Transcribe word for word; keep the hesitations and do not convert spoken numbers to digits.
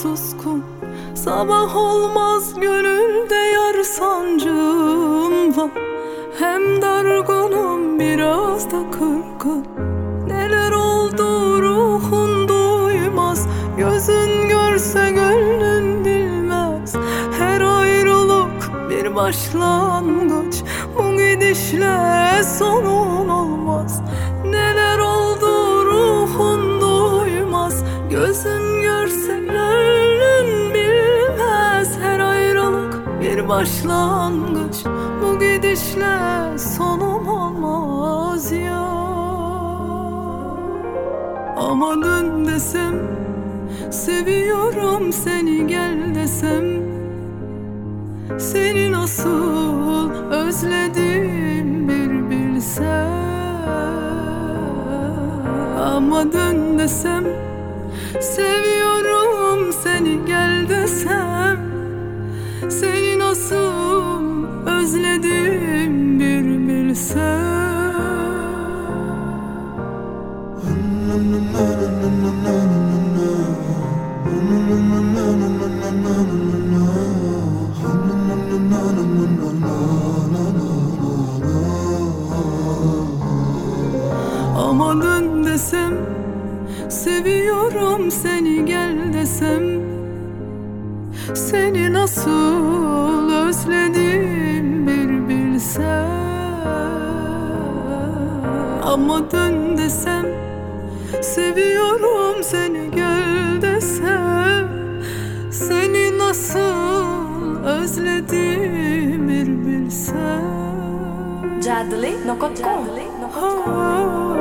suskun. Sabah olmaz gönülde yar sancım var. Hem dargınım biraz da kırgın. Neler oldu ruhun duymaz. Gözün görse gönlün bilmez. Her ayrılık bir başlangıç. Bu gidişle sonun olmaz. Neler oldu ruhun duymaz. Gözün görse gönlün bilmez. Her ayrılık bir başlangıç. Bu gidişle sonum olmaz ya. Ama dön desem, seviyorum seni gel desem, seni nasıl özledim bir bilsen. Ama dön desem, seviyorum seni gel desem, seni nasıl özledim bir bilsen. Ama dön desem, seviyorum seni gel desem, seni nasıl özledim bir bilsen. Ama dön desem, seviyorum seni gel desem, seni nasıl özledim bir bilsen. Jadli nokot com.